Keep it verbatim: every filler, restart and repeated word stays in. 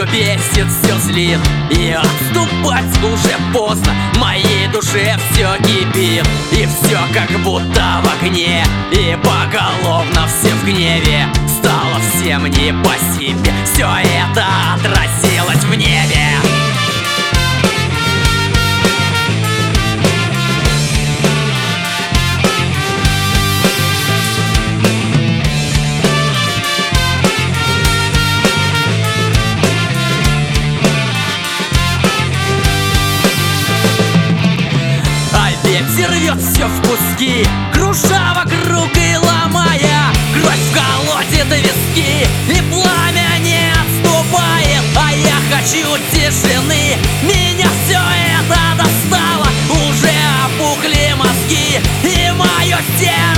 все бесит, все злит, и отступать уже поздно. В моей душе все кипит, и все как будто в огне, и поголовно все в гневе. Стало всем не по себе, все это отразилось в небе. Ветер рвет все в куски, круша вокруг и ломая. Кровь колотит виски, и пламя не отступает. А я хочу тишины, меня все это достало. Уже опухли мозги, и мое сердце